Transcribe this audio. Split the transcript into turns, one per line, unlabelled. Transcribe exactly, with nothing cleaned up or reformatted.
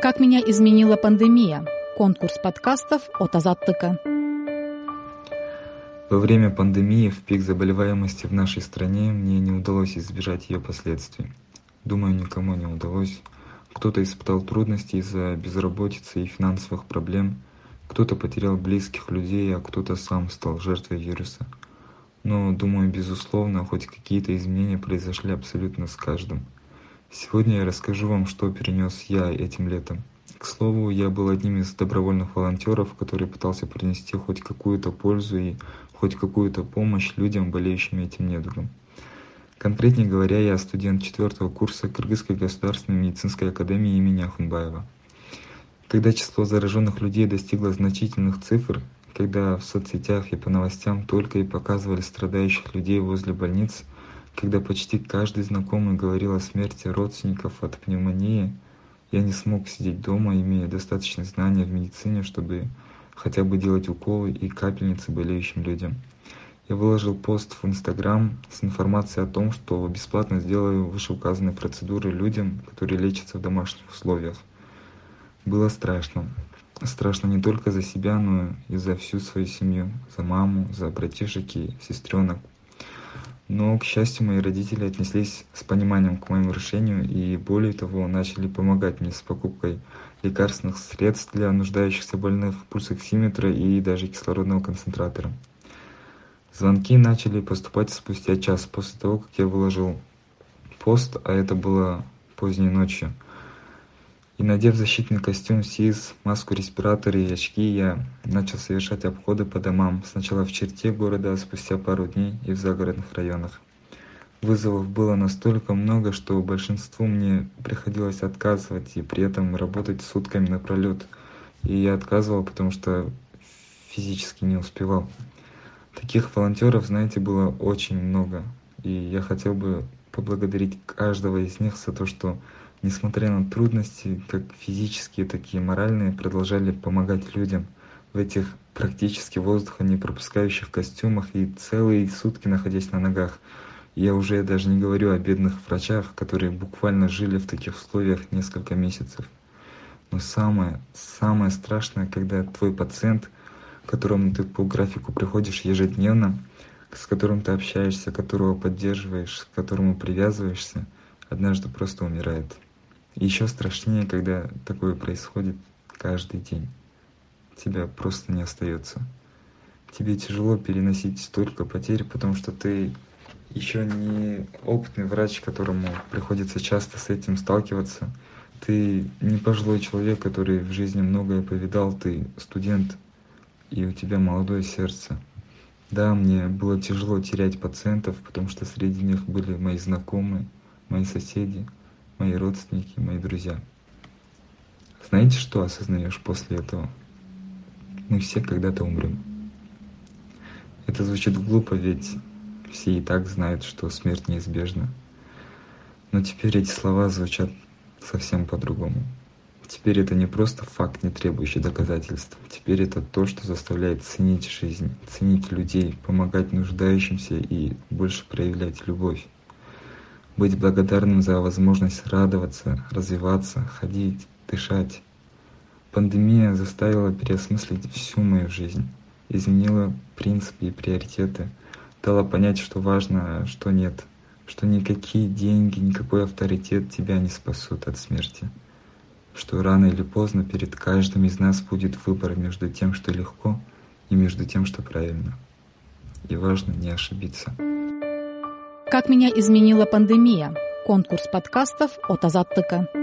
Как меня изменила пандемия? Конкурс подкастов от Азаттыка.
Во время пандемии, в пик заболеваемости в нашей стране, мне не удалось избежать ее последствий. Думаю, никому не удалось. Кто-то испытал трудности из-за безработицы и финансовых проблем, кто-то потерял близких людей, а кто-то сам стал жертвой вируса. Но, думаю, безусловно, хоть какие-то изменения произошли абсолютно с каждым. Сегодня я расскажу вам, что перенес я этим летом. К слову, я был одним из добровольных волонтеров, который пытался принести хоть какую-то пользу и хоть какую-то помощь людям, болеющим этим недугом. Конкретнее говоря, я студент четвертого курса Кыргызской государственной медицинской академии имени Ахунбаева. Когда число зараженных людей достигло значительных цифр, когда в соцсетях и по новостям только и показывали страдающих людей возле больниц, когда почти каждый знакомый говорил о смерти родственников от пневмонии, я не смог сидеть дома, имея достаточно знаний в медицине, чтобы хотя бы делать уколы и капельницы болеющим людям. Я выложил пост в Инстаграм с информацией о том, что бесплатно сделаю вышеуказанные процедуры людям, которые лечатся в домашних условиях. Было страшно. Страшно не только за себя, но и за всю свою семью, за маму, за братишек и сестренок. Но, к счастью, мои родители отнеслись с пониманием к моему решению и, более того, начали помогать мне с покупкой лекарственных средств для нуждающихся больных, пульсоксиметра и даже кислородного концентратора. Звонки начали поступать спустя час после того, как я выложил пост, а это было поздней ночью. И, надев защитный костюм СИЗ, маску, респиратор и очки, я начал совершать обходы по домам, сначала в черте города, а спустя пару дней и в загородных районах. Вызовов было настолько много, что большинству мне приходилось отказывать и при этом работать сутками напролет. И я отказывал, потому что физически не успевал. Таких волонтеров, знаете, было очень много. И я хотел бы поблагодарить каждого из них за то, что, несмотря на трудности, как физические, так и моральные, продолжали помогать людям в этих практически воздуха не пропускающих костюмах и целые сутки находясь на ногах. Я уже даже не говорю о бедных врачах, которые буквально жили в таких условиях несколько месяцев. Но самое, самое страшное, когда твой пациент, к которому ты по графику приходишь ежедневно, с которым ты общаешься, которого поддерживаешь, к которому привязываешься, однажды просто умирает. И еще страшнее, когда такое происходит каждый день. Тебя просто не остается. Тебе тяжело переносить столько потерь, потому что ты еще не опытный врач, которому приходится часто с этим сталкиваться. Ты не пожилой человек, который в жизни многое повидал, ты студент, и у тебя молодое сердце. Да, мне было тяжело терять пациентов, потому что среди них были мои знакомые, мои соседи, мои родственники, мои друзья. Знаете, что осознаешь после этого? Мы все когда-то умрем. Это звучит глупо, ведь все и так знают, что смерть неизбежна. Но теперь эти слова звучат совсем по-другому. Теперь это не просто факт, не требующий доказательств. Теперь это то, что заставляет ценить жизнь, ценить людей, помогать нуждающимся и больше проявлять любовь. Быть благодарным за возможность радоваться, развиваться, ходить, дышать. Пандемия заставила переосмыслить всю мою жизнь, изменила принципы и приоритеты, дала понять, что важно, а что нет, что никакие деньги, никакой авторитет тебя не спасут от смерти, что рано или поздно перед каждым из нас будет выбор между тем, что легко, и между тем, что правильно. И важно не ошибиться.
Как меня изменила пандемия? Конкурс подкастов от Азаттыка.